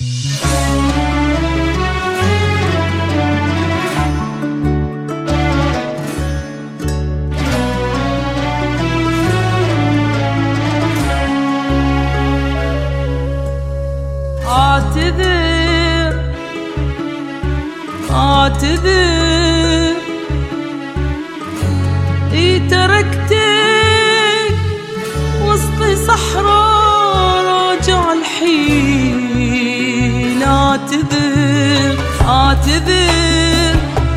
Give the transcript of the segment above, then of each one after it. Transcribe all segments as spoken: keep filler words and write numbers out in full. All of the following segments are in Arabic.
اعتذر اعتذر اي تركتك وسط صحراء راجع الحين. اعتذر اعتذر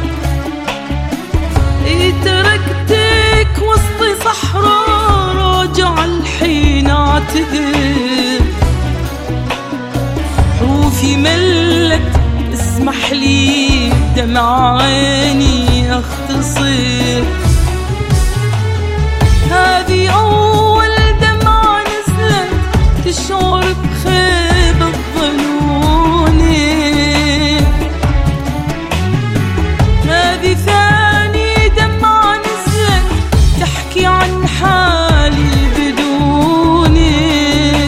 اي تركتك وسط صحراء راجع الحين. اعتذر روفي ملت اسمح لي دمع عيني اختصر. هذه أول دمعة نزلت تشعر بخيبة ظنوني. هذه ثاني دمعة نزلت تحكي عن حالي بدونك.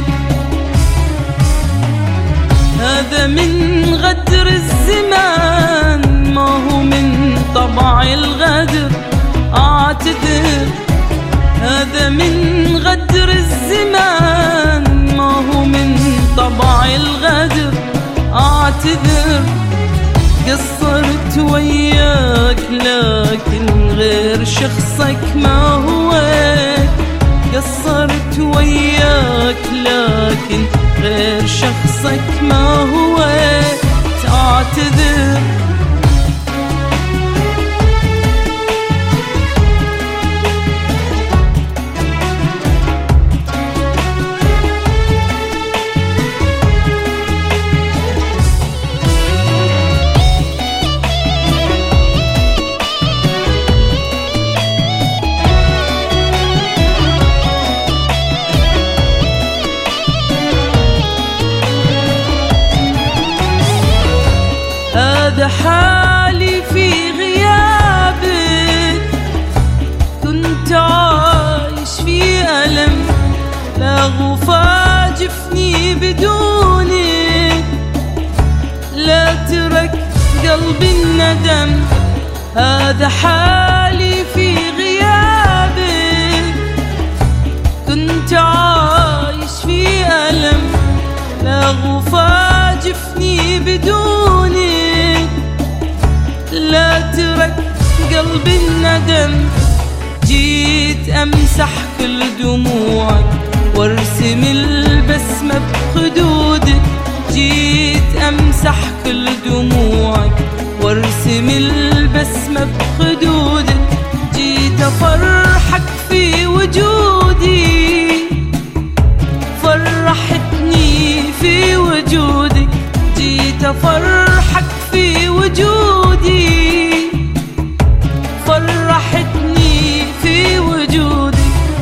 هذا من غدر الزمان ما هو من طبع الغدر. اعتذر هذا من غدر الزمان ما هو من طبع الغدر. اعتذر قصرت وياك لكن غير شخصك ما هو. قصرت وياك لكن غير شخصك ما هو. تعتذر هذا حالي في غيابك. كنت عايش في ألم لا غفا جفني بدونك. لا ترك قلبي الندم. هذا حالي في غيابك. كنت عايش في ألم لا غفا جفني بدونك. لا ترك قلبي الندم. جيت أمسح كل دموعك وارسم البسمة بخدودك. جيت أمسح كل دموعك وارسم البسمة بخدودك. جيت أفرحك في وجودي. فرحتني في وجودك. جيت أفرحك في وجودي. فرحتني في وجودك.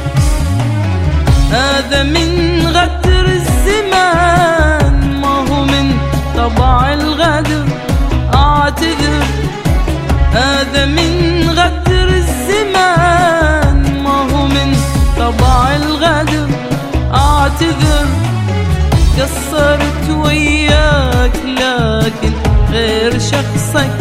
هذا من غدر الزمان ما هو من طبع الغدر. اعتذر هذا من غدر الزمان ما هو من طبع الغدر. اعتذر قصرت وياك لكن غير شخصك